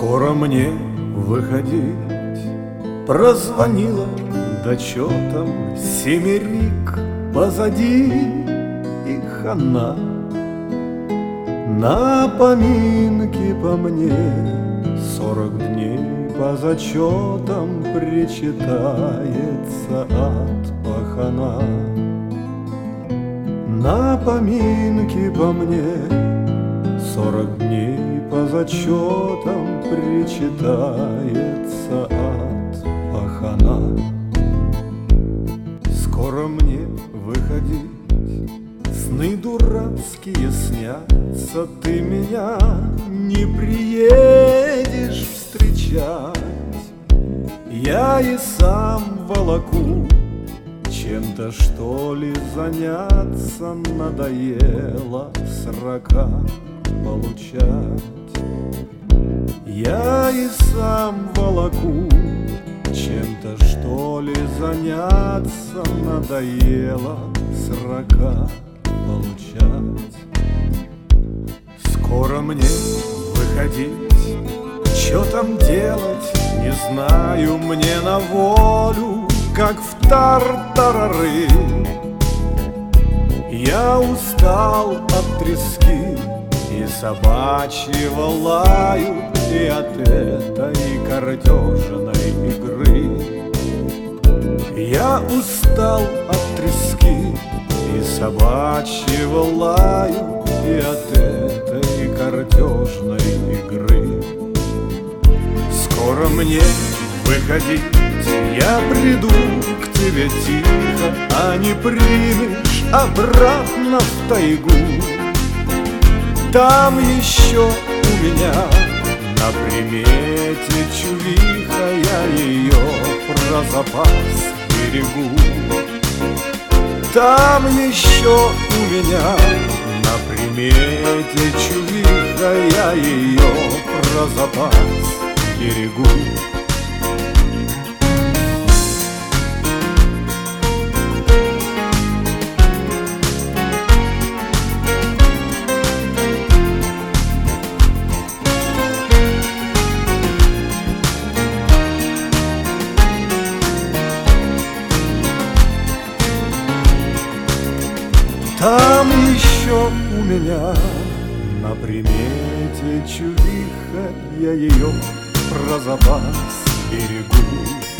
Скоро мне выходить, прозвонила, да чё там, семерик позади, и хана. На поминки по мне 40 дней по зачетам причитается от пахана. На поминки по мне 40 дней по зачетам причитается от пахана. Скоро мне выходить, сны дурацкие снятся, ты меня не приедешь встречать. Я и сам волоку, чем-то что ли заняться, надоело срока получать. Я и сам волоку, чем-то что ли заняться, надоело срока получать. Скоро мне выходить, чё там делать, не знаю, мне на волю, как в тартарары. Я устал от трески и собачьего лаю, и от этой картежной игры. Я устал от трески и собачьего лаю, и от этой картежной игры. Скоро мне выходить, я приду к тебе тихо, а не примешь обратно в тайгу. Там еще у меня на примете чувиха, я ее про запас берегу. Там еще у меня на примете чувиха, я ее про запас берегу. Там еще у меня на примете чувиха, я ее про запас берегу.